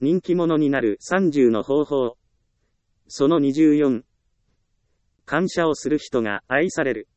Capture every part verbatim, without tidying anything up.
人気者になるさんじゅうの方法。そのにじゅうよん。感謝をする人が愛される。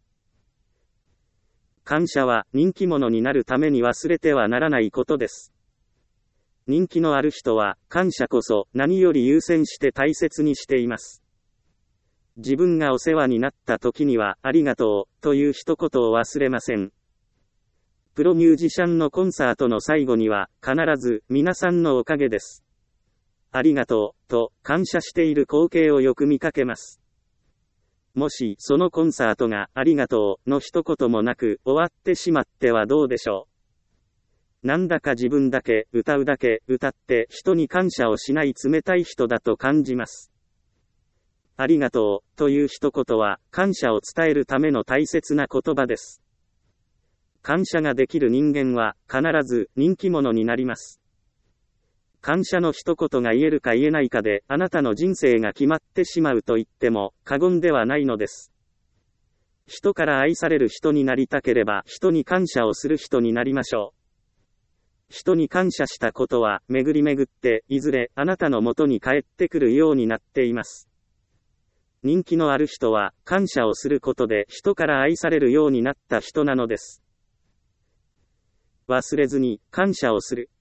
感謝は人気者になるために忘れてはならないことです。人気のある人は感謝こそ何より優先して大切にしています。自分がお世話になった時にはありがとうという一言を忘れません。プロミュージシャンのコンサートの最後には必ず皆さんのおかげです。ありがとうと感謝している光景をよく見かけます。もしそのコンサートがありがとうの一言もなく終わってしまってはどうでしょう。なんだか自分だけ歌うだけ歌って人に感謝をしない冷たい人だと感じます。ありがとうという一言は感謝を伝えるための大切な言葉です。感謝ができる人間は必ず人気者になります。感謝の一言が言えるか言えないかであなたの人生が決まってしまうと言っても過言ではないのです。人から愛される人になりたければ人に感謝をする人になりましょう。人に感謝したことは巡り巡っていずれあなたの元に帰ってくるようになっています。人気のある人は感謝をすることで人から愛されるようになった人なのです。忘れずに感謝をする。